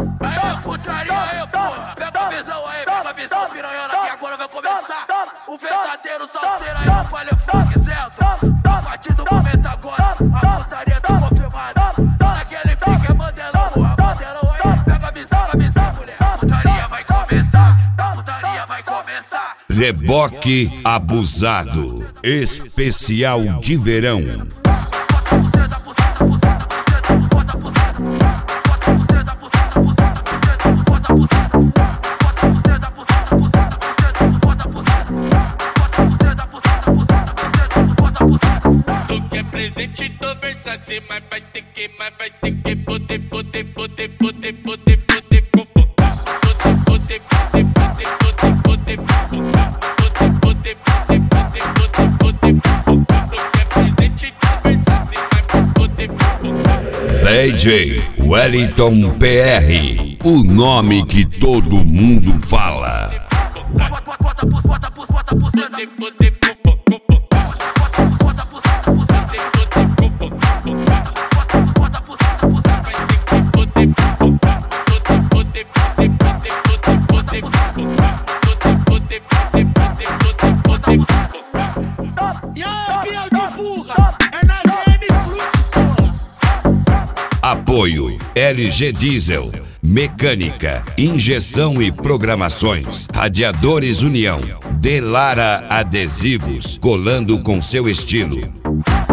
Aí, putaria aí, porra. Pega a visão aí, pega a visão, piranhona, que agora vai começar o verdadeiro salseiro aí no Palio Funk, certo? A partir do momento agora, a putaria tá confirmada. Naquele pique é Mandelão, porra, Mandelão aí. Pega a visão, mulher. A putaria vai começar, a putaria vai começar. Reboque abusado, especial de verão. Tu quer presente do Versace, mas vai ter que poder DJ Wellington PR, o nome que todo mundo fala. Apoio LG Diesel, mecânica, injeção e programações, radiadores União, Delara Adesivos, colando com seu estilo.